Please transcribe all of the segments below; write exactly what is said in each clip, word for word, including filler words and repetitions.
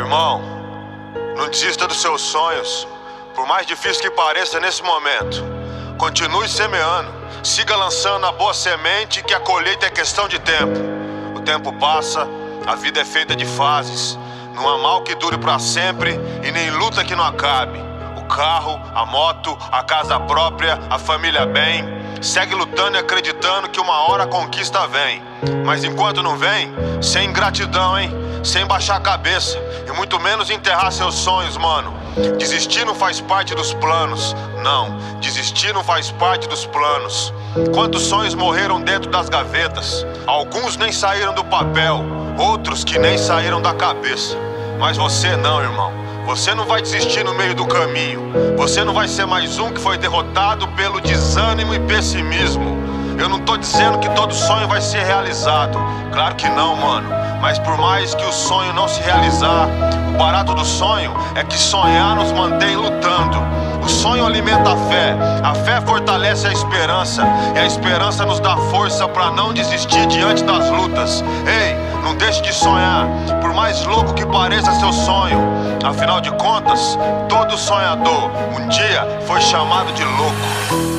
Irmão, não desista dos seus sonhos, por mais difícil que pareça nesse momento. Continue semeando, siga lançando a boa semente, que a colheita é questão de tempo. O tempo passa, a vida é feita de fases. Não há mal que dure pra sempre e nem luta que não acabe. O carro, a moto, a casa própria, a família bem. Segue lutando e acreditando que uma hora a conquista vem. Mas enquanto não vem, sem ingratidão, hein? Sem baixar a cabeça e muito menos enterrar seus sonhos, mano. Desistir não faz parte dos planos. Não, desistir não faz parte dos planos. Quantos sonhos morreram dentro das gavetas? Alguns nem saíram do papel, outros que nem saíram da cabeça. Mas você não, irmão. Você não vai desistir no meio do caminho. Você não vai ser mais um que foi derrotado pelo desânimo e pessimismo. Eu não tô dizendo que todo sonho vai ser realizado. Claro que não, mano. Mas por mais que o sonho não se realizar, o barato do sonho é que sonhar nos mantém lutando. O sonho alimenta a fé, a fé fortalece a esperança, e a esperança nos dá força pra não desistir diante das lutas. Ei, não deixe de sonhar, por mais louco que pareça seu sonho. Afinal de contas, todo sonhador um dia foi chamado de louco.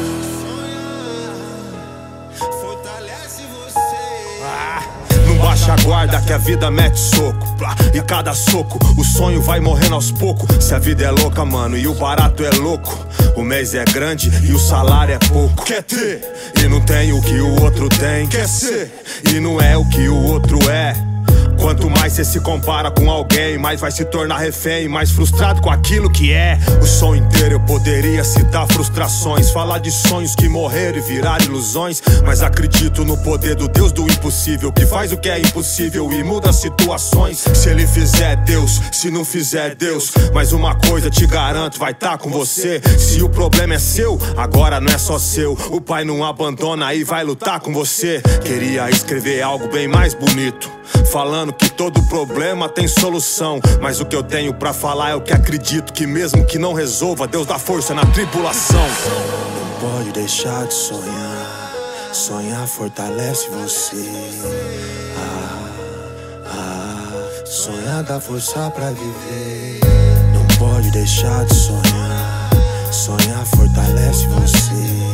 Baixa a guarda que a vida mete soco, e cada soco o sonho vai morrendo aos poucos. Se a vida é louca, mano, e o barato é louco, o mês é grande e o salário é pouco. Quer ter e não tem o que o outro tem. Quer ser e não é o que o outro é. Quanto mais cê se compara com alguém, mais vai se tornar refém, mais frustrado com aquilo que é. O sonho inteiro eu poderia citar frustrações, falar de sonhos que morreram e viraram ilusões. Mas acredito no poder do Deus do impossível, que faz o que é impossível e muda situações. Se ele fizer, Deus, se não fizer, Deus. Mas uma coisa te garanto, vai tá com você. Se o problema é seu, agora não é só seu. O pai não abandona e vai lutar com você. Queria escrever algo bem mais bonito, falando que todo problema tem solução. Mas o que eu tenho pra falar é o que acredito, que mesmo que não resolva, Deus dá força na tribulação. Não pode deixar de sonhar, sonhar fortalece você. Ah, ah, sonhar dá força pra viver. Não pode deixar de sonhar, sonhar fortalece você.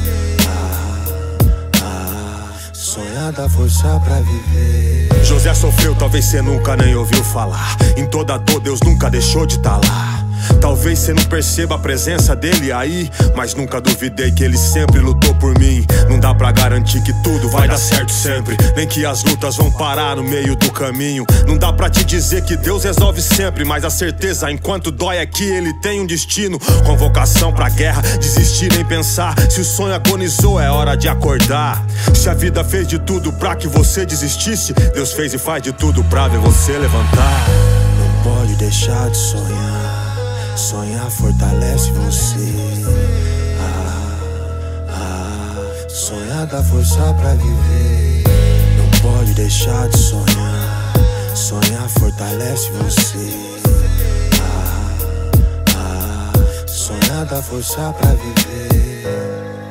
Sonhar dá força pra viver. José sofreu, talvez cê nunca nem ouviu falar. Em toda dor Deus nunca deixou de tá lá. Talvez cê não perceba a presença dele aí, mas nunca duvidei que ele sempre lutou por mim. Não dá pra garantir que tudo vai dar certo sempre, nem que as lutas vão parar no meio do caminho. Não dá pra te dizer que Deus resolve sempre, mas a certeza enquanto dói é que ele tem um destino. Convocação pra guerra, desistir nem pensar. Se o sonho agonizou é hora de acordar. Se a vida fez de tudo pra que você desistisse, Deus fez e faz de tudo pra ver você levantar. Não pode deixar de sonhar, sonhar fortalece você. Ah, ah, sonhar dá força pra viver. Não pode deixar de sonhar, sonhar fortalece você. Ah, ah, sonhar dá força pra viver.